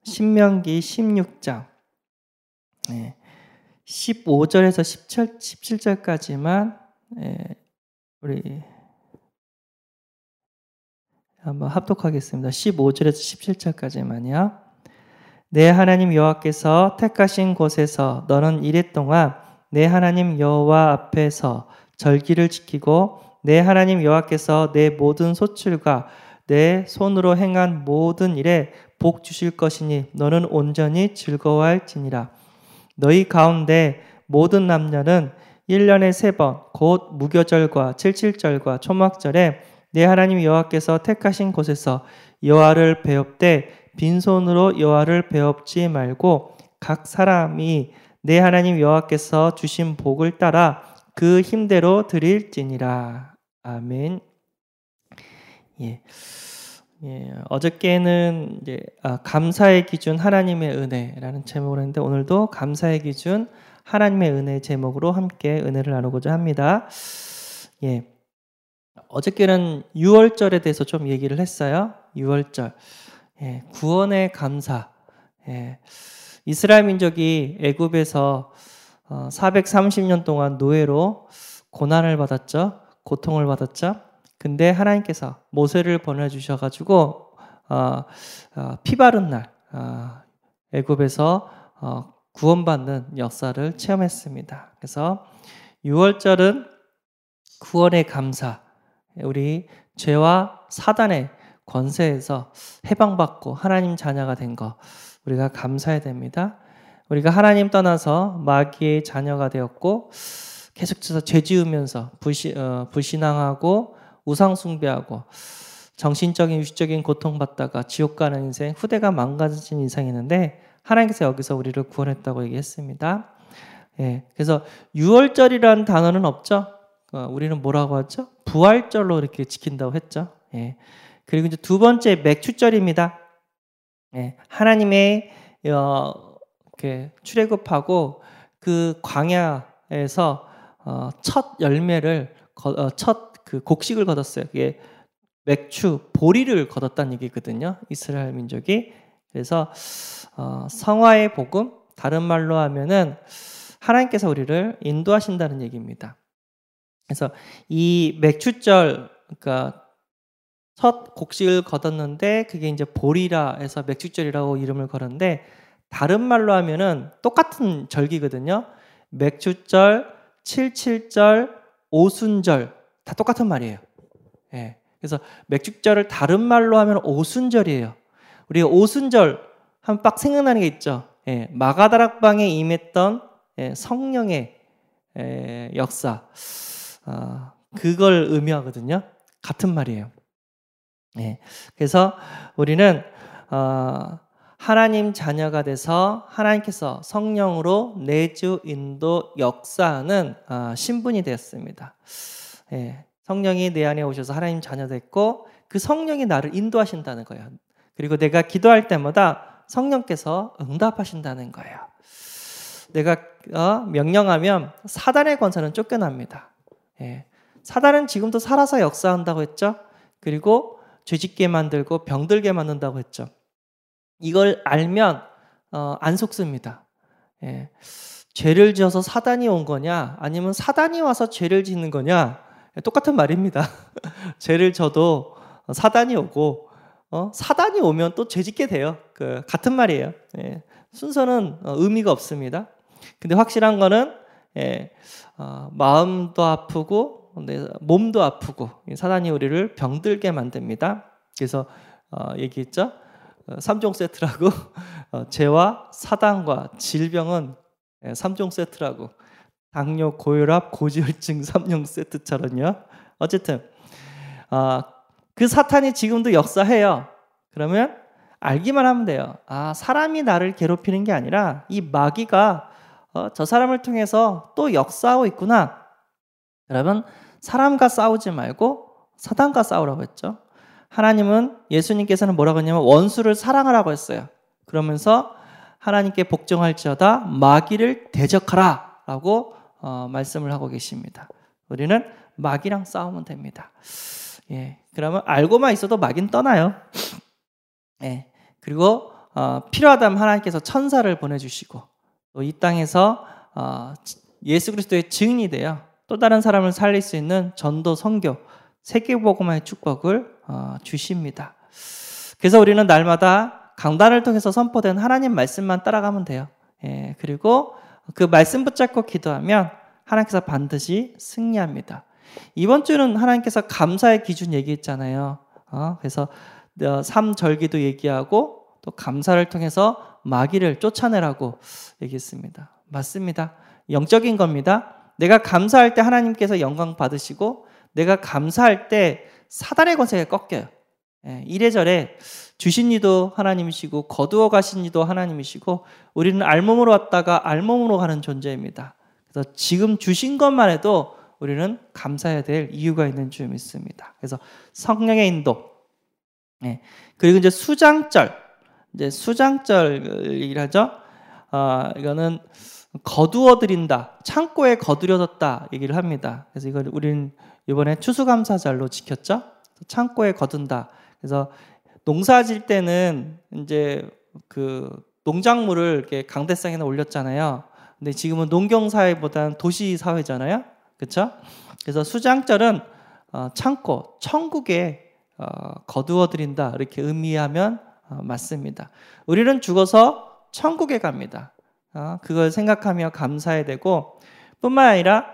신명기 16장 15절에서 17절까지만 우리 한번 합독하겠습니다. 15절에서 17절까지만요. 내 하나님 여호와께서 택하신 곳에서 너는 이랫 동안 내 하나님 여호와 앞에서 절기를 지키고 내 하나님 여호와께서 내 모든 소출과 내 손으로 행한 모든 일에 복 주실 것이니 너는 온전히 즐거워할지니라. 너희 가운데 모든 남녀는 1년에 3번 곧 무교절과 칠칠절과 초막절에 내 하나님 여호와께서 택하신 곳에서 여호와를 배웁되 빈손으로 여호와를 배웁지 말고 각 사람이 내 하나님 여호와께서 주신 복을 따라 그 힘대로 드릴지니라. 아멘. 어저께는 이제 감사의 기준 하나님의 은혜라는 제목을 했는데 오늘도 감사의 기준 하나님의 은혜 제목으로 함께 은혜를 나누고자 합니다. 어저께는 유월절에 대해서 좀 얘기를 했어요. 유월절. 구원의 감사. 이스라엘 민족이 애굽에서 430년 동안 노예로 고난을 받았죠. 고통을 받았죠. 근데 하나님께서 모세를 보내주셔가지고 피 바른 날 애굽에서 구원받는 역사를 체험했습니다. 그래서 6월절은 구원의 감사, 우리 죄와 사단의 권세에서 해방받고 하나님 자녀가 된 거 우리가 감사해야 됩니다. 우리가 하나님 떠나서 마귀의 자녀가 되었고 계속해서 죄 지으면서 불신앙하고 우상 숭배하고 정신적인 육적인 고통받다가 지옥 가는 인생, 후대가 망가진 인생이었는데 하나님께서 여기서 우리를 구원했다고 얘기했습니다. 그래서 유월절이라는 단어는 없죠. 우리는 뭐라고 하죠? 부활절로 이렇게 지킨다고 했죠. 그리고 이제 두 번째 맥추절입니다. 하나님의 출애굽하고 그 광야에서 첫 열매를 첫 그 곡식을 거뒀어요. 그게 맥추 보리를 거뒀다는 얘기거든요. 이스라엘 민족이. 그래서 성화의 복음, 다른 말로 하면은 하나님께서 우리를 인도하신다는 얘기입니다. 그래서 이 맥추절, 그러니까 첫 곡식을 거뒀는데 그게 이제 보리라 해서 맥추절이라고 이름을 걸었는데 다른 말로 하면은 똑같은 절기거든요. 맥추절, 칠칠절, 오순절 다 똑같은 말이에요. 그래서 맥추절을 다른 말로 하면 오순절이에요. 우리 오순절 하면 빡 생각나는 게 있죠. 마가다락방에 임했던 성령의 역사, 그걸 의미하거든요. 같은 말이에요. 그래서 우리는 하나님 자녀가 돼서 하나님께서 성령으로 내주 인도 역사하는 신분이 되었습니다. 성령이 내 안에 오셔서 하나님 자녀 됐고 그 성령이 나를 인도하신다는 거예요. 그리고 내가 기도할 때마다 성령께서 응답하신다는 거예요. 내가 명령하면 사단의 권세는 쫓겨납니다. 사단은 지금도 살아서 역사한다고 했죠. 그리고 죄짓게 만들고 병들게 만든다고 했죠. 이걸 알면 안 속습니다. 죄를 지어서 사단이 온 거냐 아니면 사단이 와서 죄를 짓는 거냐 똑같은 말입니다. 죄를 져도 사단이 오고 사단이 오면 또 죄 짓게 돼요. 같은 말이에요. 순서는 의미가 없습니다. 근데 확실한 거는 마음도 아프고 몸도 아프고 사단이 우리를 병들게 만듭니다. 그래서 얘기했죠. 3종 세트라고 죄와 사단과 질병은 3종 세트라고 당뇨, 고혈압, 고지혈증 3종 세트처럼요. 어쨌든 그 사탄이 지금도 역사해요. 그러면 알기만 하면 돼요. 사람이 나를 괴롭히는 게 아니라 이 마귀가 저 사람을 통해서 또 역사하고 있구나. 여러분 사람과 싸우지 말고 사단과 싸우라고 했죠. 하나님은 예수님께서는 뭐라고 했냐면 원수를 사랑하라고 했어요. 그러면서 하나님께 복종할지어다 마귀를 대적하라 라고 말씀을 하고 계십니다. 우리는 마귀랑 싸우면 됩니다. 그러면 알고만 있어도 마귀는 떠나요. 그리고 필요하다면 하나님께서 천사를 보내주시고 또 이 땅에서 예수 그리스도의 증인이 되어 또 다른 사람을 살릴 수 있는 전도 선교 세계복음화의 축복을 주십니다. 그래서 우리는 날마다 강단을 통해서 선포된 하나님 말씀만 따라가면 돼요. 예, 그리고 그 말씀 붙잡고 기도하면 하나님께서 반드시 승리합니다. 이번 주는 하나님께서 감사의 기준 얘기했잖아요. 그래서 3절기도 얘기하고 또 감사를 통해서 마귀를 쫓아내라고 얘기했습니다. 맞습니다. 영적인 겁니다. 내가 감사할 때 하나님께서 영광 받으시고 내가 감사할 때 사단의 권세가 꺾여요. 이래저래 주신 이도 하나님이시고 거두어 가신 이도 하나님이시고 우리는 알몸으로 왔다가 알몸으로 가는 존재입니다. 그래서 지금 주신 것만 해도 우리는 감사해야 될 이유가 있는 줄 믿습니다. 그래서 성령의 인도, 그리고 이제 수장절, 이제 수장절이라죠. 이거는 거두어 드린다, 창고에 거두려졌다 얘기를 합니다. 그래서 이걸 우리는 이번에 추수감사절로 지켰죠. 창고에 거둔다. 그래서 농사질 때는 이제 그 농작물을 이렇게 강대상에 올렸잖아요. 근데 지금은 농경 사회보다는 도시 사회잖아요. 그렇죠? 그래서 수장절은 창고, 천국에 거두어 드린다 이렇게 의미하면 맞습니다. 우리는 죽어서 천국에 갑니다. 그걸 생각하며 감사해야 되고 뿐만 아니라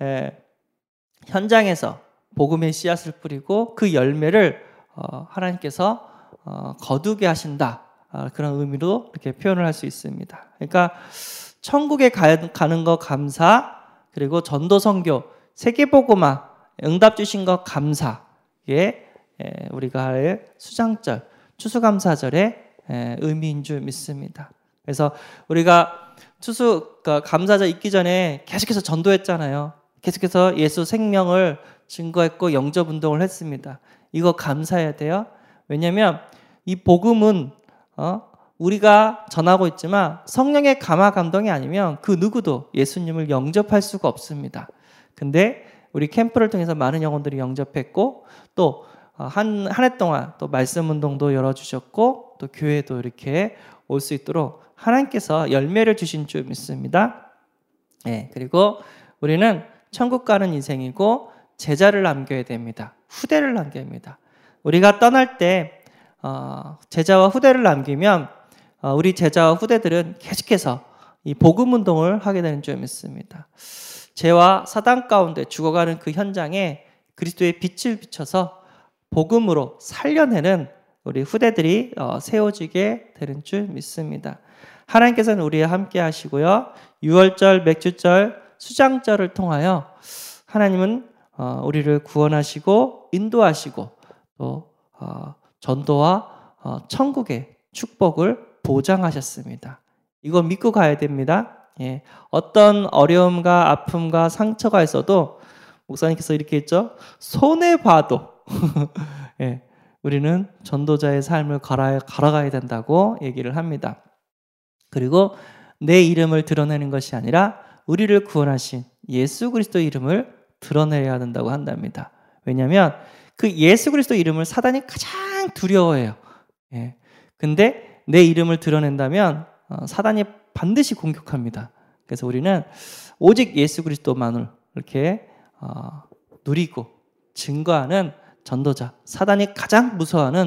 현장에서 복음의 씨앗을 뿌리고 그 열매를 하나님께서 거두게 하신다. 그런 의미로 이렇게 표현을 할 수 있습니다. 그러니까 천국에 가는 거 감사, 그리고 전도 선교, 세계복음화, 응답 주신 거 감사에 우리가 할 수장절, 추수감사절의 의미인 줄 믿습니다. 그래서 우리가 감사절 있기 전에 계속해서 전도했잖아요. 계속해서 예수 생명을 증거했고 영접 운동을 했습니다. 이거 감사해야 돼요. 왜냐하면 이 복음은 우리가 전하고 있지만 성령의 감화 감동이 아니면 그 누구도 예수님을 영접할 수가 없습니다. 근데 우리 캠프를 통해서 많은 영혼들이 영접했고 또 한 해 동안 또 말씀 운동도 열어주셨고 또 교회도 이렇게 올 수 있도록 하나님께서 열매를 주신 줄 믿습니다. 그리고 우리는 천국 가는 인생이고 제자를 남겨야 됩니다. 후대를 남겨야 합니다. 우리가 떠날 때 제자와 후대를 남기면 우리 제자와 후대들은 계속해서 이 복음 운동을 하게 되는 줄 믿습니다. 죄와 사단 가운데 죽어가는 그 현장에 그리스도의 빛을 비춰서 복음으로 살려내는 우리 후대들이 세워지게 되는 줄 믿습니다. 하나님께서는 우리와 함께 하시고요. 유월절, 맥주절, 수장절을 통하여 하나님은 우리를 구원하시고 인도하시고 또 전도와 천국의 축복을 보장하셨습니다. 이거 믿고 가야 됩니다. 어떤 어려움과 아픔과 상처가 있어도 목사님께서 이렇게 했죠. 손해 봐도 우리는 전도자의 삶을 걸어가야 된다고 얘기를 합니다. 그리고 내 이름을 드러내는 것이 아니라 우리를 구원하신 예수 그리스도 이름을 드러내야 된다고 한답니다. 왜냐하면 그 예수 그리스도 이름을 사단이 가장 두려워해요. 근데 내 이름을 드러낸다면 사단이 반드시 공격합니다. 그래서 우리는 오직 예수 그리스도만을 이렇게 누리고 증거하는 전도자, 사단이 가장 무서워하는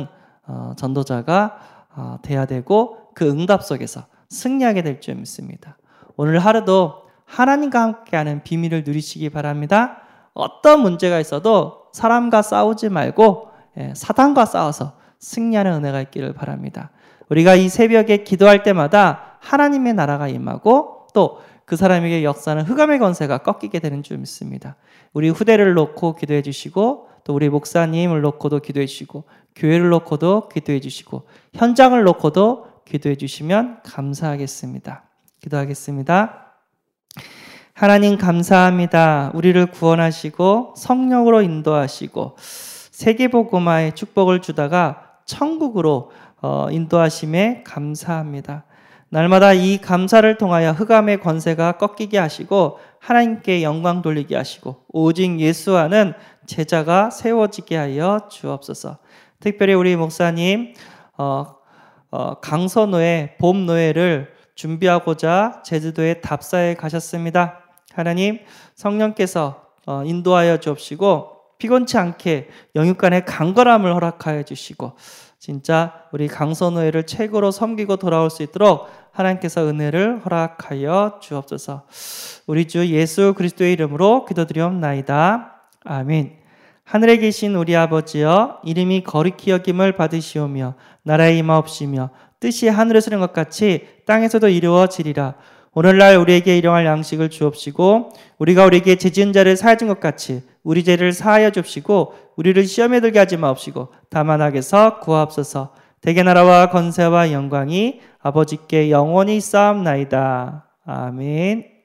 전도자가 돼야 되고 그 응답 속에서 승리하게 될 줄 믿습니다. 오늘 하루도 하나님과 함께하는 비밀을 누리시기 바랍니다. 어떤 문제가 있어도 사람과 싸우지 말고 사단과 싸워서 승리하는 은혜가 있기를 바랍니다. 우리가 이 새벽에 기도할 때마다 하나님의 나라가 임하고 또 그 사람에게 역사는 흑암의 권세가 꺾이게 되는 줄 믿습니다. 우리 후대를 놓고 기도해 주시고 또 우리 목사님을 놓고도 기도해 주시고 교회를 놓고도 기도해 주시고 현장을 놓고도 기도해 주시면 감사하겠습니다. 기도하겠습니다. 하나님 감사합니다. 우리를 구원하시고 성령으로 인도하시고 세계복음화의 축복을 주다가 천국으로 인도하심에 감사합니다. 날마다 이 감사를 통하여 흑암의 권세가 꺾이게 하시고 하나님께 영광 돌리게 하시고 오직 예수와는 제자가 세워지게 하여 주옵소서. 특별히 우리 목사님 강서노예, 봄노예를 준비하고자 제주도에 답사에 가셨습니다. 하나님, 성령께서 인도하여 주옵시고 피곤치 않게 영육간의 강건함을 허락하여 주시고 진짜 우리 강서노예를 최고로 섬기고 돌아올 수 있도록 하나님께서 은혜를 허락하여 주옵소서. 우리 주 예수 그리스도의 이름으로 기도드리옵나이다. 아멘. 하늘에 계신 우리 아버지여, 이름이 거룩히 여김을 받으시오며 나라의 임하옵시며 뜻이 하늘에서 이룬 것 같이 땅에서도 이루어지리라. 오늘날 우리에게 일용할 양식을 주옵시고 우리가 우리에게 죄 지은 자를 사하여 준 것 같이 우리 죄를 사하여 줍시고 우리를 시험에 들게 하지 마옵시고 다만 악에서 구하옵소서. 대개 나라와 건세와 영광이 아버지께 영원히 쌓옵나이다. 아멘.